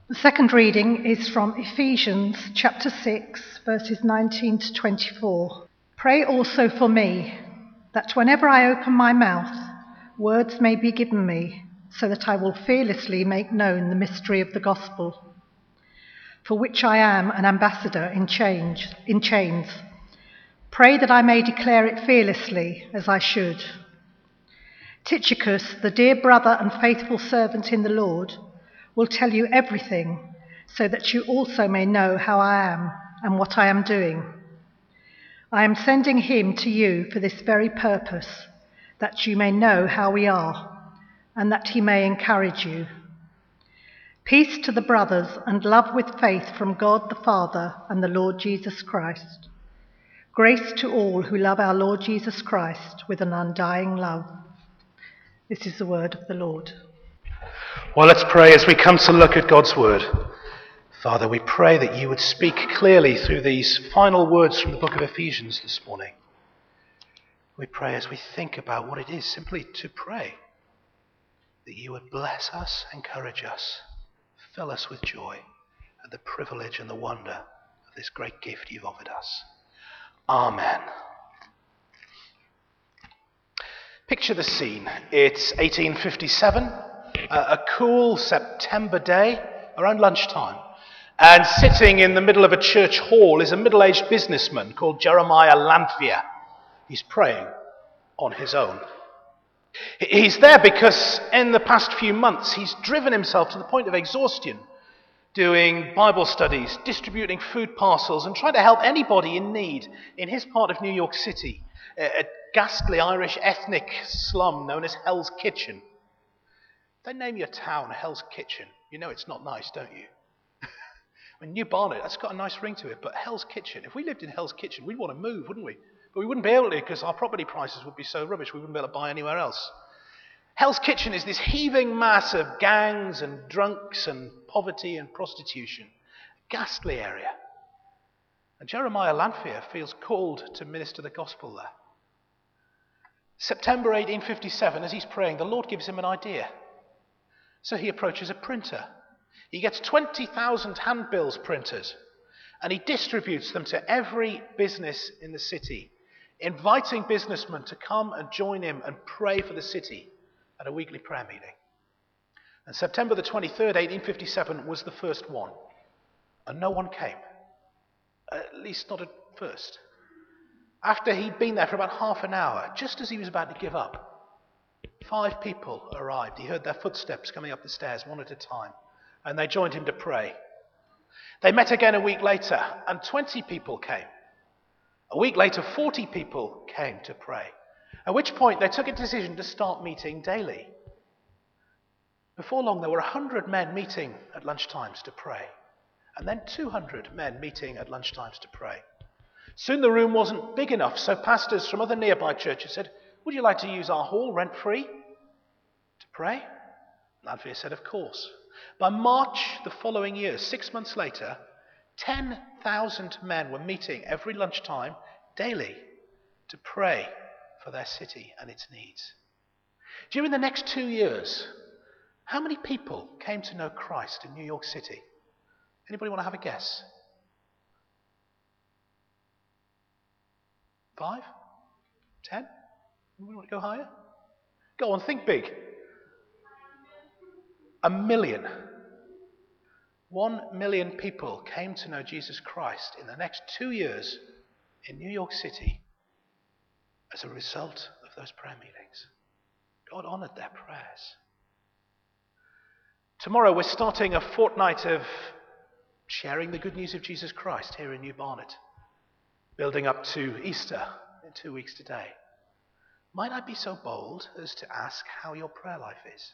The second reading is from Ephesians chapter 6, verses 19 to 24. Pray also for me, that whenever I open my mouth, words may be given me, so that I will fearlessly make known the mystery of the gospel, for which I am an ambassador in chains. Pray that I may declare it fearlessly, as I should. Tychicus, the dear brother and faithful servant in the Lord, will tell you everything, so that you also may know how I am and what I am doing. I am sending him to you for this very purpose, that you may know how we are, and that he may encourage you. Peace to the brothers, and love with faith from God the Father and the Lord Jesus Christ. Grace to all who love our Lord Jesus Christ with an undying love. This is the word of the Lord. Well, let's pray as we come to look at God's word. Father, we pray that you would speak clearly through these final words from the book of Ephesians this morning. We pray as we think about what it is simply to pray, that you would bless us, encourage us, fill us with joy at the privilege and the wonder of this great gift you've offered us. Amen. Picture the scene. It's 1857. A cool September day around lunchtime, and sitting in the middle of a church hall is a middle-aged businessman called Jeremiah Lanphier. He's praying on his own. He's there because in the past few months he's driven himself to the point of exhaustion, doing Bible studies, distributing food parcels, and trying to help anybody in need in his part of New York City, a ghastly Irish ethnic slum known as Hell's Kitchen. They name your town Hell's Kitchen. You know it's not nice, don't you? I mean, New Barnet, that's got a nice ring to it, but Hell's Kitchen, if we lived in Hell's Kitchen, we'd want to move, wouldn't we? But we wouldn't be able to because our property prices would be so rubbish, we wouldn't be able to buy anywhere else. Hell's Kitchen is this heaving mass of gangs and drunks and poverty and prostitution. A ghastly area. And Jeremiah Lanphier feels called to minister the gospel there. September 1857, as he's praying, the Lord gives him an idea. So he approaches a printer. He gets 20,000 handbills printed, and he distributes them to every business in the city, inviting businessmen to come and join him and pray for the city at a weekly prayer meeting. And September the 23rd, 1857 was the first one, and no one came, at least not at first. After he'd been there for about half an hour, just as he was about to give up, 5 people arrived. He heard their footsteps coming up the stairs one at a time, and they joined him to pray. They met again a week later, and 20 people came. A week later, 40 people came to pray, at which point they took a decision to start meeting daily. Before long, there were 100 men meeting at lunchtimes to pray, and then 200 men meeting at lunchtimes to pray. Soon the room wasn't big enough, so pastors from other nearby churches said, "Would you like to use our hall rent-free to pray?" Lanphier said, "Of course." By March the following year, 6 months later, 10,000 men were meeting every lunchtime daily to pray for their city and its needs. During the next 2 years, how many people came to know Christ in New York City? Anybody want to have a guess? 5? 10? We want to go higher? Go on, think big. 1 million. 1 million people came to know Jesus Christ in the next 2 years in New York City as a result of those prayer meetings. God honoured their prayers. Tomorrow we're starting a fortnight of sharing the good news of Jesus Christ here in New Barnet, building up to Easter in 2 weeks today. Might I be so bold as to ask how your prayer life is?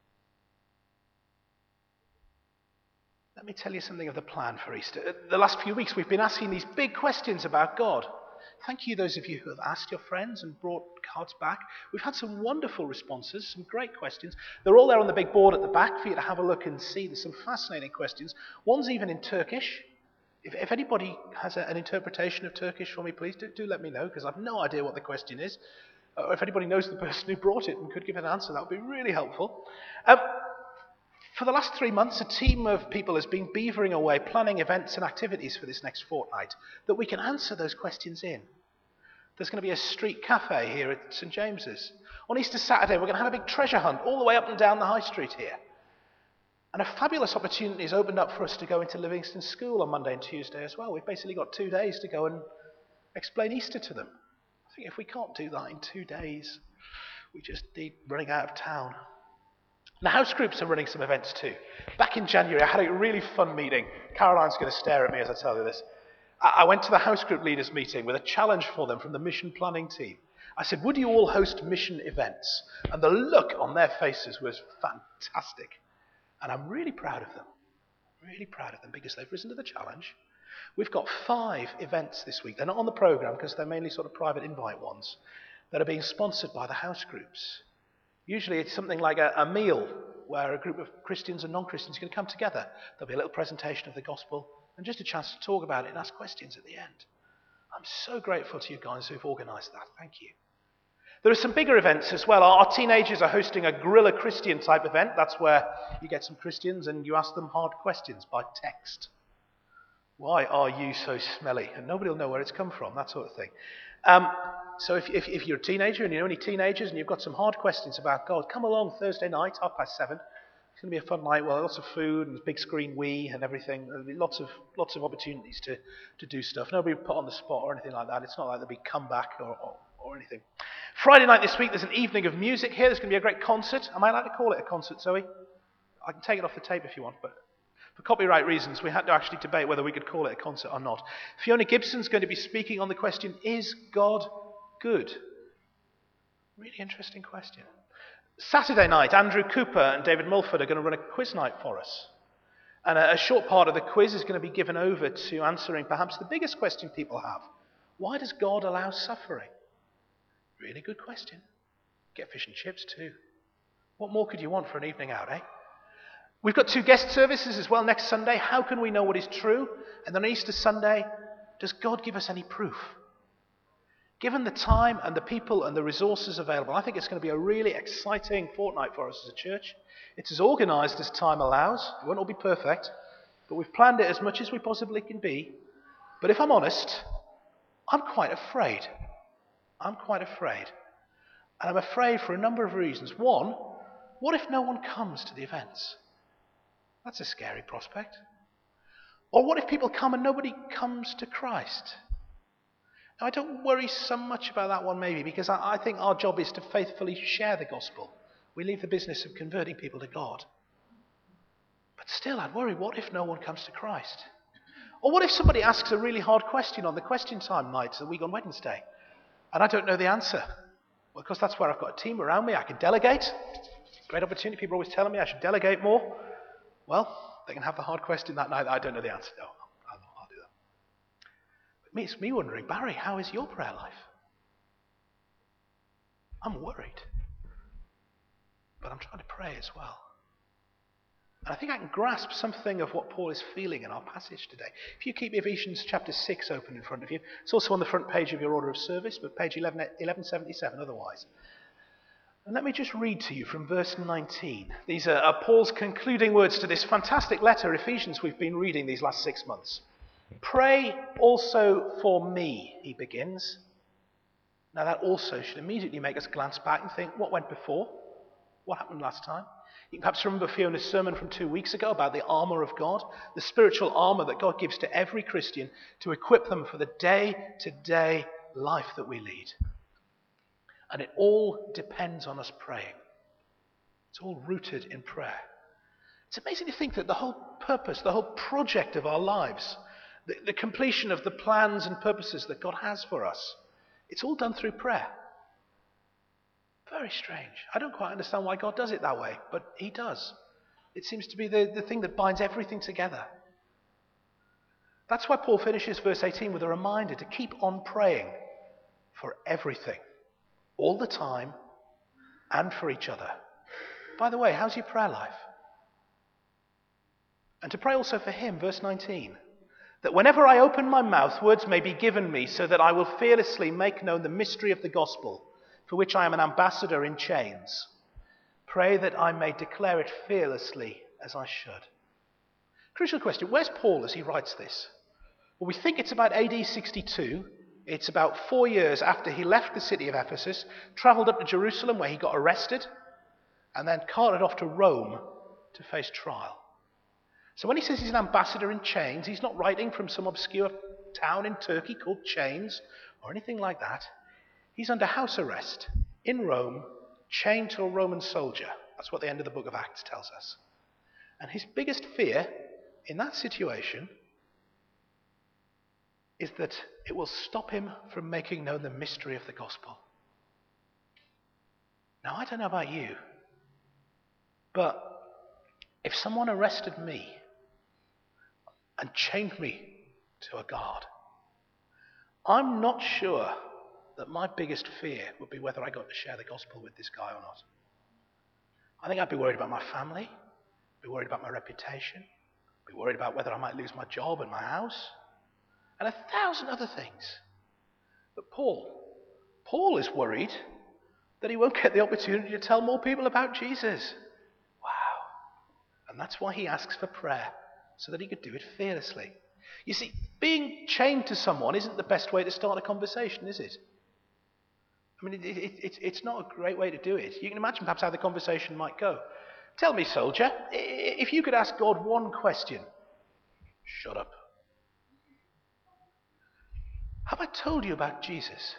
Let me tell you something of the plan for Easter. The last few weeks we've been asking these big questions about God. Thank you, those of you who have asked your friends and brought cards back. We've had some wonderful responses, some great questions. They're all there on the big board at the back for you to have a look and see. There's some fascinating questions. One's even in Turkish. If anybody has an interpretation of Turkish for me, please do let me know, because I've no idea what the question is. Or if anybody knows the person who brought it and could give an answer, that would be really helpful. For the last 3 months, a team of people has been beavering away, planning events and activities for this next fortnight that we can answer those questions in. There's going to be a street cafe here at St James's. On Easter Saturday, we're going to have a big treasure hunt all the way up and down the high street here. And a fabulous opportunity has opened up for us to go into Livingston School on Monday and Tuesday as well. We've basically got 2 days to go and explain Easter to them. I think if we can't do that in 2 days, we just need running out of town. The house groups are running some events too. Back in January, I had a really fun meeting. Caroline's going to stare at me as I tell you this. I went to the house group leaders meeting with a challenge for them from the mission planning team. I said, would you all host mission events? And the look on their faces was fantastic. And I'm really proud of them. Really proud of them because they've risen to the challenge. We've got 5 events this week. They're not on the programme because they're mainly sort of private invite ones that are being sponsored by the house groups. Usually it's something like a meal where a group of Christians and non-Christians can come together. There'll be a little presentation of the gospel and just a chance to talk about it and ask questions at the end. I'm so grateful to you guys who've organised that. Thank you. There are some bigger events as well. Our teenagers are hosting a Guerrilla Christian type event. That's where you get some Christians and you ask them hard questions by text. Why are you so smelly? And nobody will know where it's come from, that sort of thing. So if you're a teenager and you know any teenagers and you've got some hard questions about God, come along Thursday night, 7:30. It's going to be a fun night. Well, lots of food and big screen Wii and everything. There'll be lots of opportunities to do stuff. Nobody will be put on the spot or anything like that. It's not like there'll be comeback or anything. Friday night this week, there's an evening of music here. There's going to be a great concert. Am I allowed to call it a concert, Zoe? I can take it off the tape if you want, but for copyright reasons, we had to actually debate whether we could call it a concert or not. Fiona Gibson's going to be speaking on the question, is God good? Really interesting question. Saturday night, Andrew Cooper and David Mulford are going to run a quiz night for us. And a short part of the quiz is going to be given over to answering perhaps the biggest question people have. Why does God allow suffering? Really good question. Get fish and chips too. What more could you want for an evening out, eh? We've got 2 guest services as well next Sunday. How can we know what is true? And then on Easter Sunday, does God give us any proof? Given the time and the people and the resources available, I think it's going to be a really exciting fortnight for us as a church. It's as organised as time allows. It won't all be perfect, but we've planned it as much as we possibly can be. But if I'm honest, I'm quite afraid. I'm quite afraid. And I'm afraid for a number of reasons. One, what if no one comes to the events? That's a scary prospect. Or what if people come and nobody comes to Christ? Now, I don't worry so much about that one maybe because I think our job is to faithfully share the gospel. We leave the business of converting people to God. But still, I'd worry, what if no one comes to Christ? Or what if somebody asks a really hard question on the question time night the week on Wednesday and I don't know the answer? Well, because that's where I've got a team around me. I can delegate. Great opportunity. People are always telling me I should delegate more. Well, they can have the hard question that night that I don't know the answer. No, I'll do that. But it's me wondering, Barry, how is your prayer life? I'm worried. But I'm trying to pray as well. And I think I can grasp something of what Paul is feeling in our passage today. If you keep Ephesians chapter 6 open in front of you, it's also on the front page of your order of service, but page 1177 otherwise. And let me just read to you from verse 19. These are Paul's concluding words to this fantastic letter, Ephesians, we've been reading these last 6 months. Pray also for me, he begins. Now that also should immediately make us glance back and think, what went before? What happened last time? You can perhaps remember Fiona's sermon from 2 weeks ago about the armour of God, the spiritual armour that God gives to every Christian to equip them for the day-to-day life that we lead. And it all depends on us praying. It's all rooted in prayer. It's amazing to think that the whole purpose, the whole project of our lives, the completion of the plans and purposes that God has for us, it's all done through prayer. Very strange. I don't quite understand why God does it that way, but he does. It seems to be the thing that binds everything together. That's why Paul finishes verse 18 with a reminder to keep on praying for everything, all the time, and for each other. By the way, how's your prayer life? And to pray also for him, verse 19, that whenever I open my mouth, words may be given me, so that I will fearlessly make known the mystery of the gospel, for which I am an ambassador in chains. Pray that I may declare it fearlessly as I should. Crucial question, where's Paul as he writes this? Well, we think it's about AD 62. It's about 4 years after he left the city of Ephesus, travelled up to Jerusalem where he got arrested, and then carted off to Rome to face trial. So when he says he's an ambassador in chains, he's not writing from some obscure town in Turkey called Chains or anything like that. He's under house arrest in Rome, chained to a Roman soldier. That's what the end of the book of Acts tells us. And his biggest fear in that situation is that it will stop him from making known the mystery of the gospel. Now, I don't know about you, but if someone arrested me and chained me to a guard, I'm not sure that my biggest fear would be whether I got to share the gospel with this guy or not. I think I'd be worried about my family, be worried about my reputation, be worried about whether I might lose my job and my house, and 1,000 other things. But Paul is worried that he won't get the opportunity to tell more people about Jesus. Wow. And that's why he asks for prayer, so that he could do it fearlessly. You see, being chained to someone isn't the best way to start a conversation, is it? I mean, it's not a great way to do it. You can imagine perhaps how the conversation might go. Tell me, soldier, if you could ask God one question. Shut up. Have I told you about Jesus?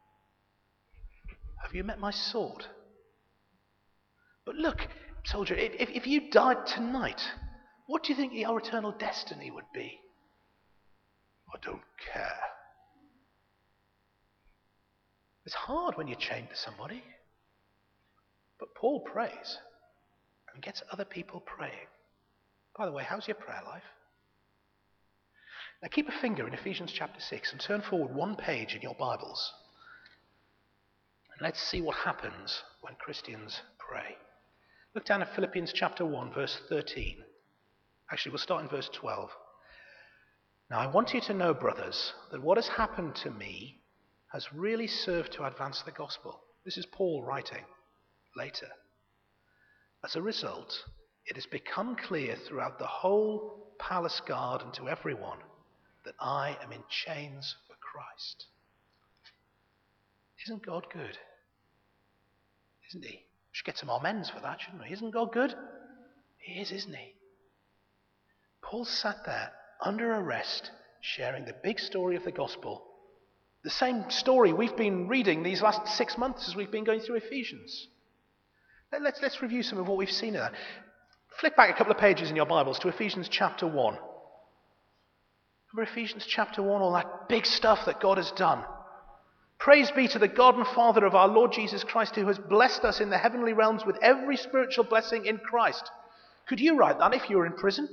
Have you met my sword? But look, soldier, if you died tonight, what do you think your eternal destiny would be? I don't care. It's hard when you're chained to somebody. But Paul prays and gets other people praying. By the way, how's your prayer life? Now keep a finger in Ephesians chapter 6 and turn forward one page in your Bibles. And let's see what happens when Christians pray. Look down at Philippians chapter 1, verse 13. Actually, we'll start in verse 12. Now I want you to know, brothers, that what has happened to me has really served to advance the gospel. This is Paul writing later. As a result, it has become clear throughout the whole palace guard and to everyone that I am in chains for Christ. Isn't God good? Isn't he? We should get some amens for that, shouldn't we? Isn't God good? He is, isn't he? Paul sat there under arrest, sharing the big story of the gospel. The same story we've been reading these last 6 months as we've been going through Ephesians. Let's review some of what we've seen in that. Flip back a couple of pages in your Bibles to Ephesians chapter 1. Remember Ephesians chapter 1, all that big stuff that God has done. Praise be to the God and Father of our Lord Jesus Christ, who has blessed us in the heavenly realms with every spiritual blessing in Christ. Could you write that if you were in prison?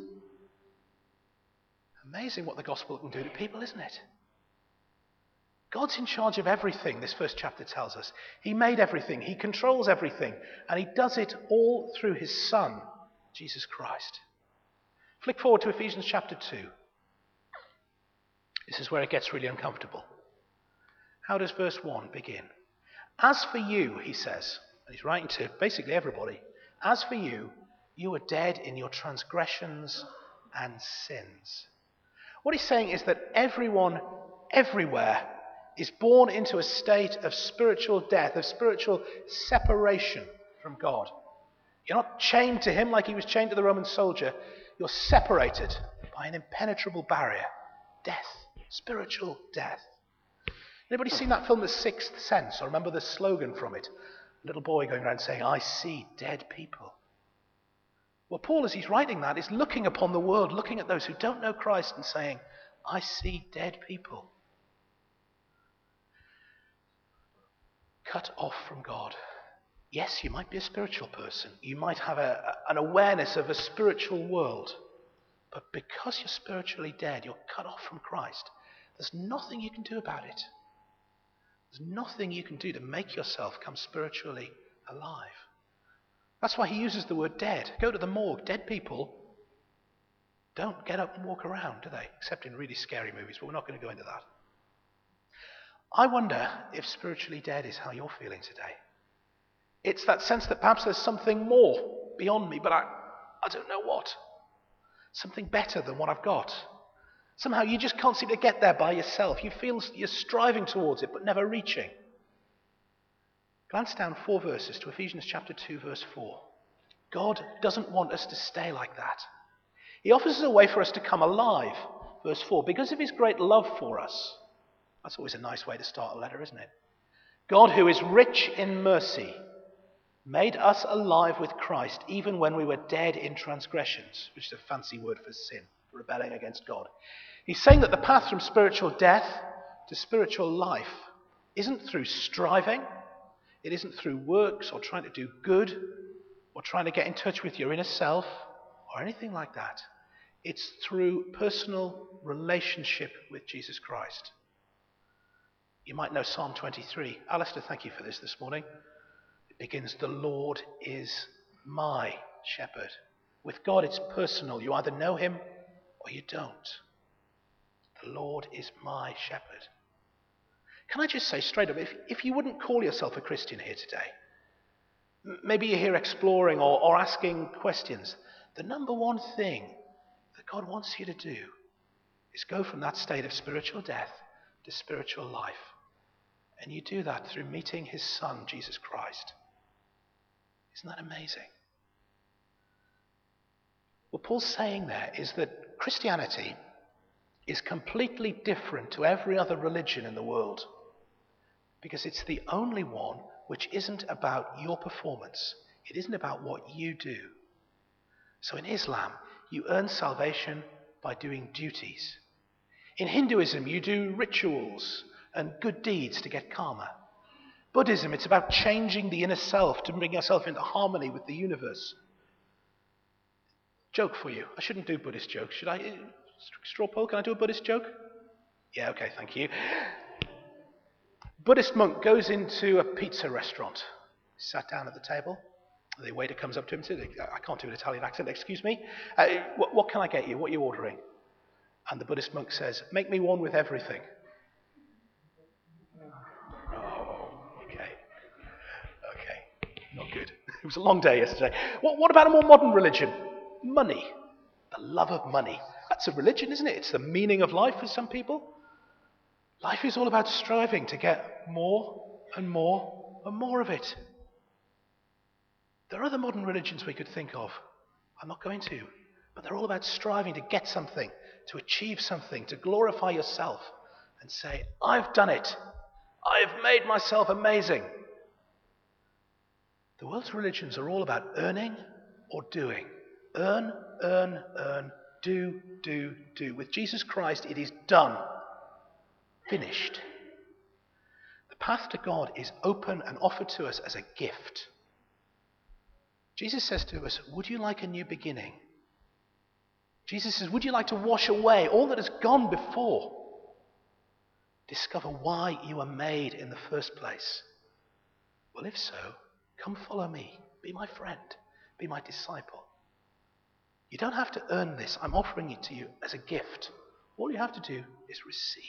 Amazing what the gospel can do to people, isn't it? God's in charge of everything, this first chapter tells us. He made everything, he controls everything, and he does it all through his Son, Jesus Christ. Flick forward to Ephesians chapter 2. This is where it gets really uncomfortable. How does verse 1 begin? As for you, he says, and he's writing to basically everybody, as for you, you were dead in your transgressions and sins. What he's saying is that everyone, everywhere, is born into a state of spiritual death, of spiritual separation from God. You're not chained to him like he was chained to the Roman soldier. You're separated by an impenetrable barrier. Death. Spiritual death. Anybody seen that film, The Sixth Sense? Or remember the slogan from it? A little boy going around saying, I see dead people. Well, Paul, as he's writing that, is looking upon the world, looking at those who don't know Christ and saying, I see dead people. Cut off from God. Yes, you might be a spiritual person. You might have an awareness of a spiritual world. But because you're spiritually dead, you're cut off from Christ. There's nothing you can do about it. There's nothing you can do to make yourself come spiritually alive. That's why he uses the word dead. Go to the morgue. Dead people don't get up and walk around, do they? Except in really scary movies, but we're not going to go into that. I wonder if spiritually dead is how you're feeling today. It's that sense that perhaps there's something more beyond me, but I don't know what. Something better than what I've got. Somehow you just can't seem to get there by yourself. You feel you're striving towards it, but never reaching. Glance down 4 verses to Ephesians chapter 2, verse 4. God doesn't want us to stay like that. He offers us a way for us to come alive. Verse 4, because of his great love for us. That's always a nice way to start a letter, isn't it? God, who is rich in mercy, made us alive with Christ even when we were dead in transgressions, which is a fancy word for sin, for rebelling against God. He's saying that the path from spiritual death to spiritual life isn't through striving, it isn't through works or trying to do good or trying to get in touch with your inner self or anything like that. It's through personal relationship with Jesus Christ. You might know Psalm 23. Alistair, thank you for this morning. It begins, the Lord is my shepherd. With God it's personal. You either know him or you don't. The Lord is my shepherd. Can I just say straight up, if you wouldn't call yourself a Christian here today, maybe you're here exploring or asking questions, the number one thing that God wants you to do is go from that state of spiritual death to spiritual life. And you do that through meeting his Son, Jesus Christ. Isn't that amazing? What Paul's saying there is that Christianity is completely different to every other religion in the world because it's the only one which isn't about your performance. It isn't about what you do. So in Islam, you earn salvation by doing duties. In Hinduism, you do rituals and good deeds to get karma. Buddhism, it's about changing the inner self to bring yourself into harmony with the universe. Joke for you. I shouldn't do Buddhist jokes, should I? Straw poll, can I do a Buddhist joke? Yeah, okay, thank you. Buddhist monk goes into a pizza restaurant. Sat down at the table. The waiter comes up to him and says, I can't do an Italian accent, excuse me. What can I get you? What are you ordering? And the Buddhist monk says, make me one with everything. Oh, okay. Not good. It was a long day yesterday. What about a more modern religion? Money. The love of money. That's a religion, isn't it? It's the meaning of life for some people. Life is all about striving to get more and more and more of it. There are other modern religions we could think of. I'm not going to. But they're all about striving to get something, to achieve something, to glorify yourself and say, I've done it. I've made myself amazing. The world's religions are all about earning or doing. Earn, earn, earn, do, do, do. With Jesus Christ, it is done. Finished. The path to God is open and offered to us as a gift. Jesus says to us, would you like a new beginning? Jesus says, would you like to wash away all that has gone before? Discover why you were made in the first place. Well, if so, come follow me. Be my friend. Be my disciple. You don't have to earn this. I'm offering it to you as a gift. All you have to do is receive.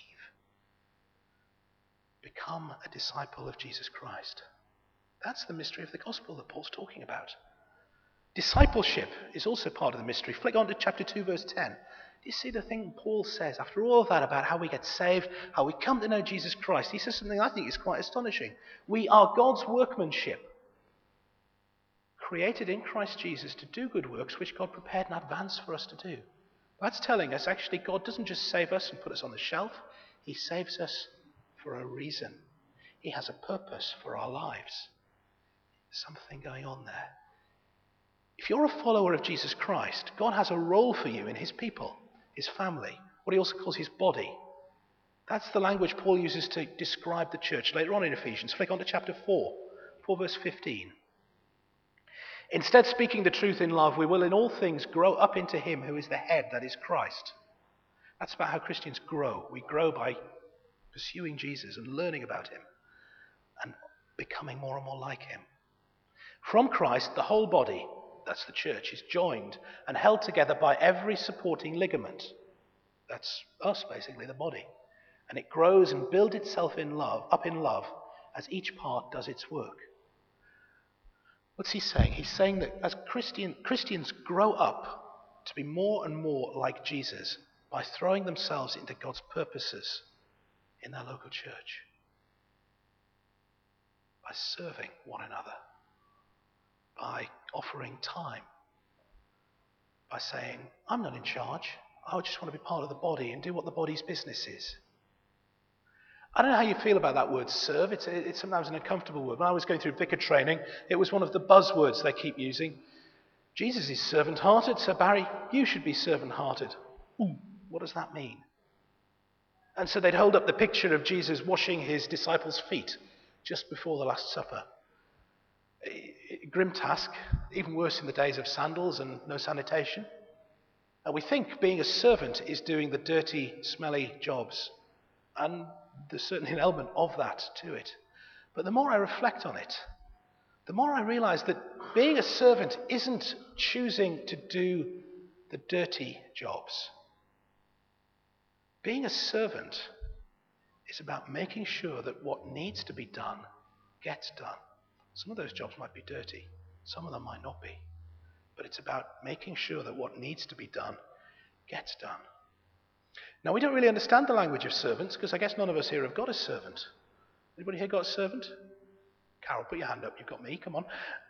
Become a disciple of Jesus Christ. That's the mystery of the gospel that Paul's talking about. Discipleship is also part of the mystery. Flick on to chapter 2, verse 10. Do you see the thing Paul says after all of that about how we get saved, how we come to know Jesus Christ? He says something I think is quite astonishing. We are God's workmanship, created in Christ Jesus to do good works which God prepared in advance for us to do. That's telling us actually God doesn't just save us and put us on the shelf. He saves us for a reason. He has a purpose for our lives. There's something going on there. If you're a follower of Jesus Christ, God has a role for you in his people, his family, what he also calls his body. That's the language Paul uses to describe the church later on in Ephesians. Flick on to chapter 4 verse 15. Instead, speaking the truth in love, we will in all things grow up into him who is the head, that is Christ. That's about how Christians grow. We grow by pursuing Jesus and learning about him and becoming more and more like him. From Christ, the whole body, that's the church, is joined and held together by every supporting ligament. That's us, basically, the body. And it grows and builds itself up in love, as each part does its work. What's he saying? He's saying that as Christians grow up to be more and more like Jesus by throwing themselves into God's purposes in their local church, by serving one another, by offering time, by saying, I'm not in charge, I just want to be part of the body and do what the body's business is. I don't know how you feel about that word serve. It's sometimes an uncomfortable word. When I was going through vicar training, it was one of the buzzwords they keep using. Jesus is servant-hearted, so Barry, you should be servant-hearted. Ooh, what does that mean? And so they'd hold up the picture of Jesus washing his disciples' feet just before the Last Supper. A grim task, even worse in the days of sandals and no sanitation. And we think being a servant is doing the dirty, smelly jobs. And there's certainly an element of that to it. But the more I reflect on it, the more I realize that being a servant isn't choosing to do the dirty jobs. Being a servant is about making sure that what needs to be done gets done. Some of those jobs might be dirty, some of them might not be. But it's about making sure that what needs to be done gets done. Now, we don't really understand the language of servants, because I guess none of us here have got a servant. Anybody here got a servant? Carol, put your hand up. You've got me. Come on.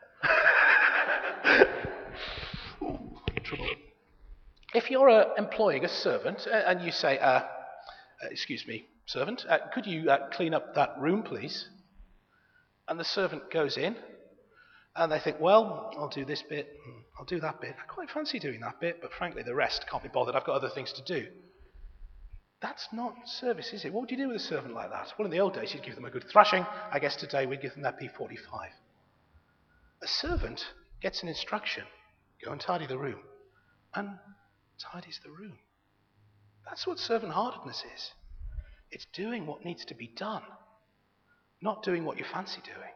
Ooh, trouble. If you're employing a servant and you say, excuse me, servant, could you clean up that room, please? And the servant goes in, and they think, well, I'll do this bit, I'll do that bit. I quite fancy doing that bit, but frankly, the rest can't be bothered. I've got other things to do. That's not service, is it? What would you do with a servant like that? Well, in the old days, you'd give them a good thrashing. I guess today we'd give them their P45. A servant gets an instruction. Go and tidy the room. And tidies the room. That's what servant-heartedness is. It's doing what needs to be done, not doing what you fancy doing.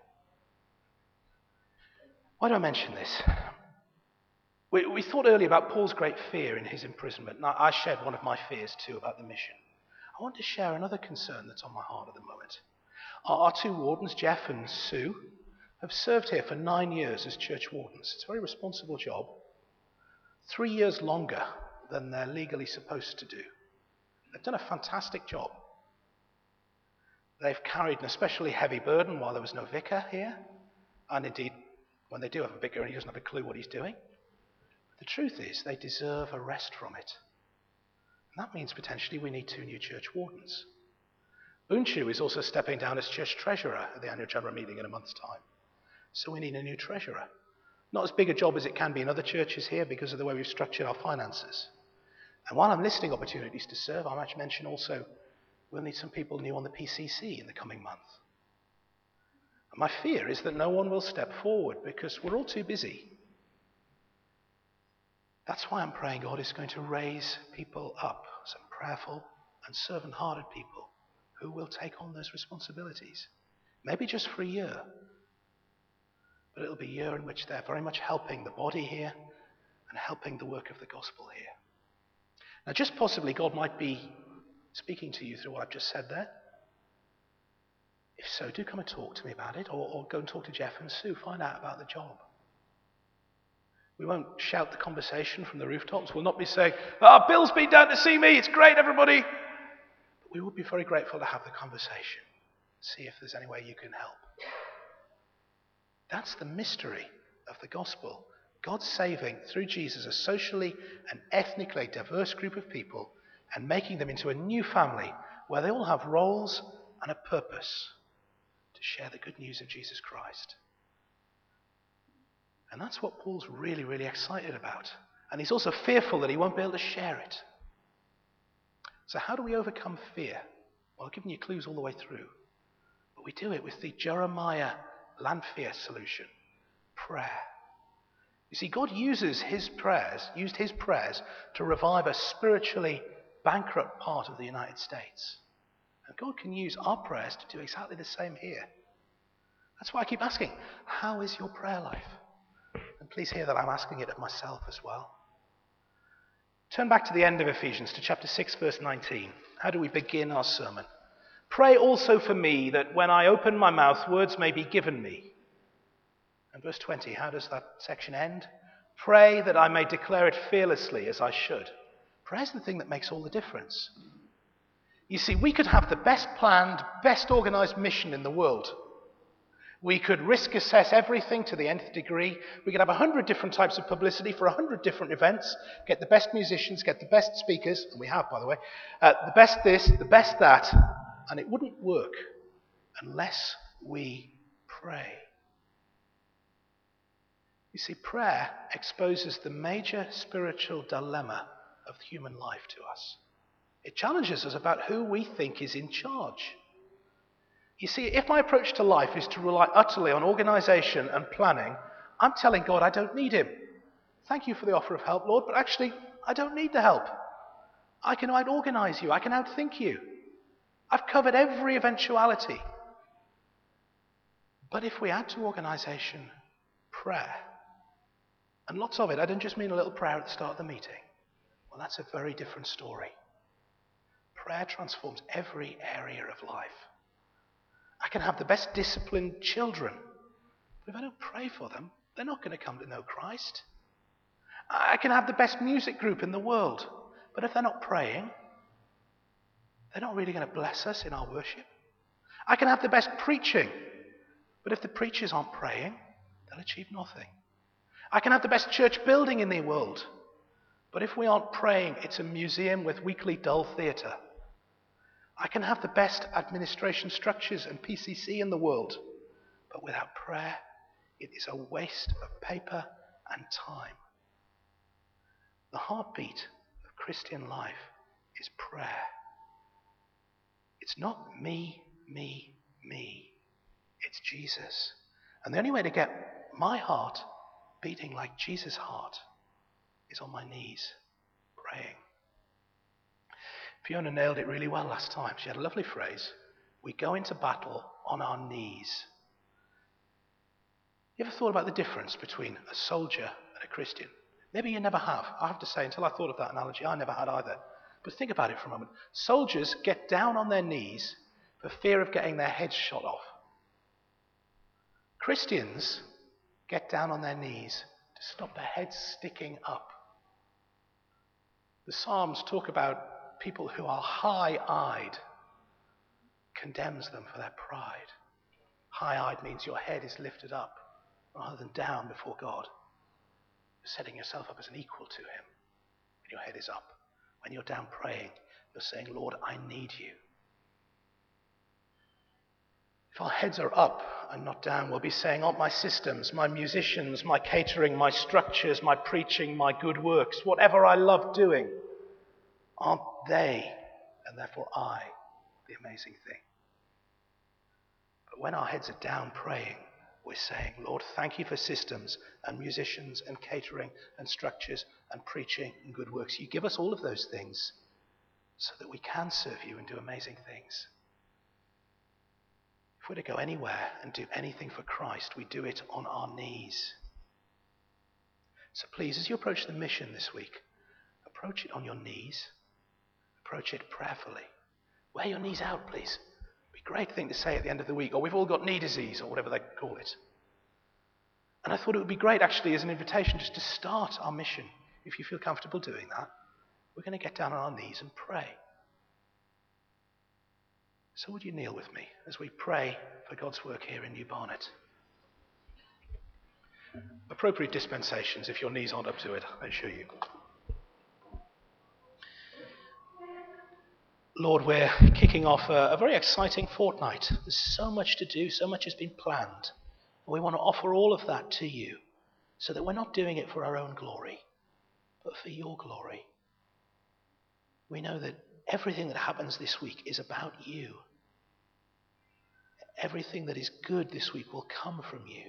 Why do I mention this? We thought earlier about Paul's great fear in his imprisonment, and I shared one of my fears too about the mission. I want to share another concern that's on my heart at the moment. Our two wardens, Jeff and Sue, have served here for 9 years as church wardens. It's a very responsible job. 3 years longer than they're legally supposed to do. They've done a fantastic job. They've carried an especially heavy burden while there was no vicar here, and indeed, when they do have a vicar and he doesn't have a clue what he's doing. The truth is, they deserve a rest from it. And that means potentially we need 2 new church wardens. Boonchu is also stepping down as church treasurer at the annual general meeting in a month's time. So we need a new treasurer. Not as big a job as it can be in other churches here because of the way we've structured our finances. And while I'm listing opportunities to serve, I might mention also we'll need some people new on the PCC in the coming month. And my fear is that no one will step forward because we're all too busy. That's why I'm praying God is going to raise people up, some prayerful and servant-hearted people who will take on those responsibilities. Maybe just for a year, but it'll be a year in which they're very much helping the body here and helping the work of the gospel here. Now, just possibly God might be speaking to you through what I've just said there. If so, do come and talk to me about it, or go and talk to Jeff and Sue, find out about the job. We won't shout the conversation from the rooftops. We'll not be saying, Bill's been down to see me, it's great, everybody. But we would be very grateful to have the conversation, see if there's any way you can help. That's the mystery of the gospel. God saving, through Jesus, a socially and ethnically diverse group of people and making them into a new family where they all have roles and a purpose to share the good news of Jesus Christ. And that's what Paul's really, really excited about. And he's also fearful that he won't be able to share it. So how do we overcome fear? Well, I've given you clues all the way through. But we do it with the Jeremiah Lanphier solution, prayer. You see, God used his prayers to revive a spiritually bankrupt part of the United States. And God can use our prayers to do exactly the same here. That's why I keep asking, how is your prayer life? And please hear that I'm asking it of myself as well. Turn back to the end of Ephesians, to chapter 6, verse 19. How do we begin our sermon? Pray also for me that when I open my mouth, words may be given me. And verse 20, how does that section end? Pray that I may declare it fearlessly as I should. Prayer is the thing that makes all the difference. You see, we could have the best planned, best organized mission in the world. We could risk assess everything to the nth degree. We could have 100 different types of publicity for 100 different events, get the best musicians, get the best speakers, and we have, by the way, the best this, the best that, and it wouldn't work unless we pray. You see, prayer exposes the major spiritual dilemma of human life to us. It challenges us about who we think is in charge. You see, if my approach to life is to rely utterly on organization and planning, I'm telling God I don't need him. Thank you for the offer of help, Lord, but actually, I don't need the help. I can out-organize you. I can outthink you. I've covered every eventuality. But if we add to organization prayer, and lots of it, I don't just mean a little prayer at the start of the meeting. Well, that's a very different story. Prayer transforms every area of life. I can have the best disciplined children, but if I don't pray for them, they're not going to come to know Christ. I can have the best music group in the world, but if they're not praying, they're not really going to bless us in our worship. I can have the best preaching, but if the preachers aren't praying, they'll achieve nothing. I can have the best church building in the world, but if we aren't praying, it's a museum with weekly dull theatre. I can have the best administration structures and PCC in the world, but without prayer, it is a waste of paper and time. The heartbeat of Christian life is prayer. It's not me. It's Jesus. And the only way to get my heart beating like Jesus' heart is on my knees, praying. Fiona nailed it really well last time. She had a lovely phrase. We go into battle on our knees. You ever thought about the difference between a soldier and a Christian? Maybe you never have. I have to say, until I thought of that analogy, I never had either. But think about it for a moment. Soldiers get down on their knees for fear of getting their heads shot off. Christians get down on their knees to stop their heads sticking up. The Psalms talk about people who are high-eyed, condemns them for their pride. High-eyed means your head is lifted up rather than down before God. You're setting yourself up as an equal to him when your head is up. When you're down praying, you're saying, Lord, I need you. If our heads are up and not down, we'll be saying, aren't my systems, my musicians, my catering, my structures, my preaching, my good works, whatever I love doing, aren't they, and therefore I, the amazing thing? But when our heads are down praying, we're saying, Lord, thank you for systems and musicians and catering and structures and preaching and good works. You give us all of those things so that we can serve you and do amazing things. If we're to go anywhere and do anything for Christ, we do it on our knees. So please, as you approach the mission this week, approach it on your knees. Approach it prayerfully. Wear your knees out, please. It'd be a great thing to say at the end of the week, or we've all got knee disease, or whatever they call it. And I thought it would be great, actually, as an invitation just to start our mission. If you feel comfortable doing that, we're going to get down on our knees and pray. So would you kneel with me as we pray for God's work here in New Barnet? Appropriate dispensations, if your knees aren't up to it, I assure you. Lord, we're kicking off a very exciting fortnight. There's so much to do, so much has been planned. We want to offer all of that to you so that we're not doing it for our own glory, but for your glory. We know that everything that happens this week is about you. Everything that is good this week will come from you.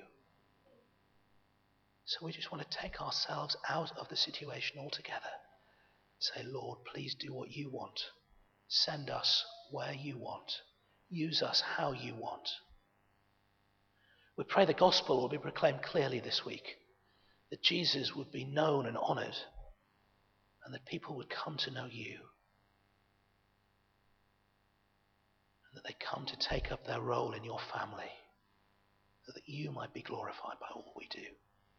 So we just want to take ourselves out of the situation altogether. Say, Lord, please do what you want. Send us where you want. Use us how you want. We pray the gospel will be proclaimed clearly this week, that Jesus would be known and honoured, and that people would come to know you, and that they come to take up their role in your family, so that you might be glorified by all we do.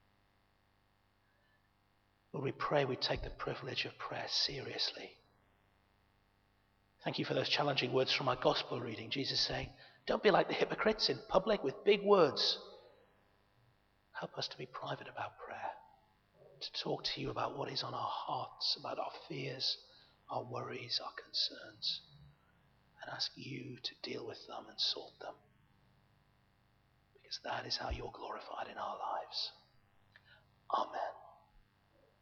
Lord, we pray we take the privilege of prayer seriously. Thank you for those challenging words from our gospel reading. Jesus saying, don't be like the hypocrites in public with big words. Help us to be private about prayer, to talk to you about what is on our hearts, about our fears, our worries, our concerns, and ask you to deal with them and sort them. Because that is how you're glorified in our lives. Amen.